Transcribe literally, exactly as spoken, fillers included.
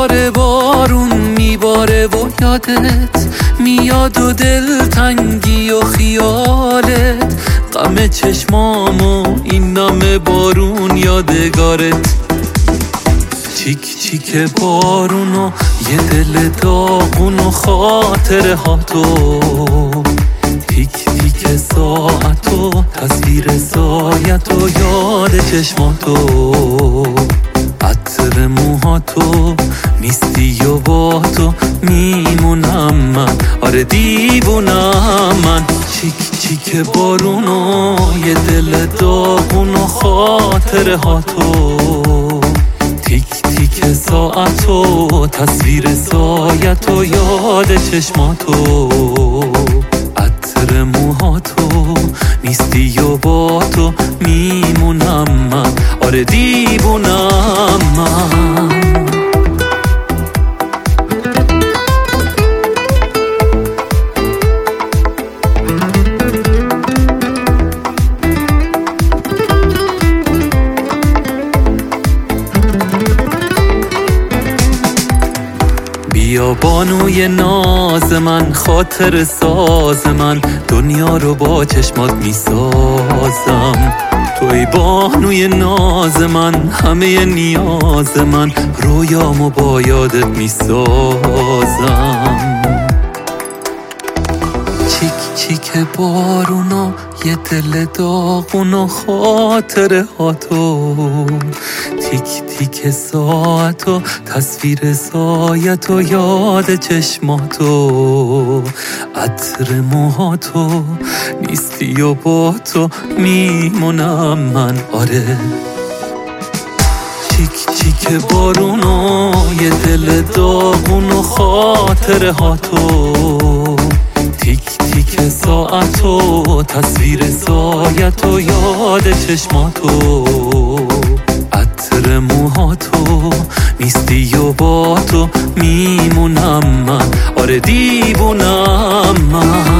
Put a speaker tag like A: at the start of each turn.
A: باره بارون میباره و یادت میاد و دلتنگی و خیالت، غم چشمام و این نم بارون یادگارت. چیک چیک بارون و یه دل داغون و خاطره ها تو، تیک تیک ساعت و تصویر سایت و یاد چشماتو، عطر موهاتو نیستی و با تو میمونم من، آره دیوونم من. چیک چیک بارون و یه دل داغون و خاطره ها تو، تیک تیک ساعت و تصویر سایت و یاد چشماتو، عطر موهاتو نیستی و با تو میمونم من، آره دیوونم من. بیا بانوی ناز من، خاطر ساز من، دنیا رو با چشمات میسازم. توی بانوی ناز من، همه نیاز من، رویامو با یادت میسازم. چیک چیک بارون و یه دل داغون و خاطره ها تو، تیک تیک ساعت و تصویر سایت و یاد چشماتو، عطر موهاتو نیستی و با تو میمونم من، آره. چیک چیک بارون و یه دل داغون و خاطره ها تو، تیک تیک ساعت و تصویر سایت و یاد چشماتو، عطر موهاتو نیستی و با تو میمونم من، آره دیوونم من.